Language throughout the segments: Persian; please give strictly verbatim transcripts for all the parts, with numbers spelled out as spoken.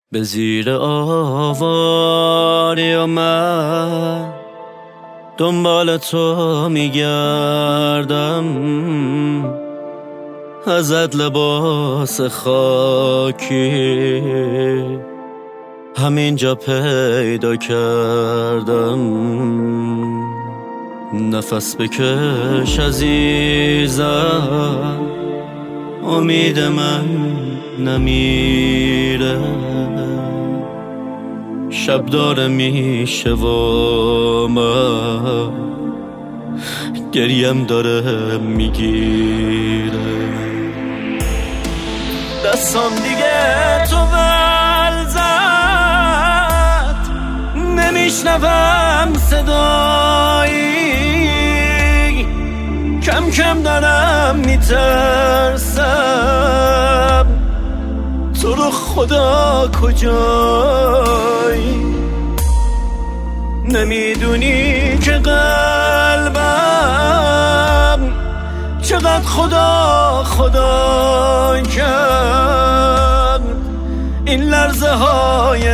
به زیر آواری و من دنبال تو میگردم، ازت لباس خاکی همینجا پیدا کردم. نفس بکش عزیزم، امید من نمیره، شب داره میشه و من گریم داره میگیره. دستم دیگه تو ول زد، نمیشنوم صدایی، کم کم دارم میترسم تو رو خدا کجایی. نمیدونی که قلبم چقدر خدا خدا کرد، این لرزه های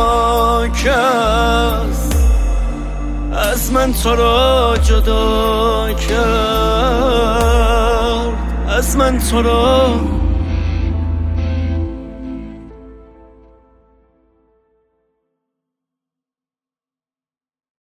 ناکس از من تو را جدا کرد، از من تو را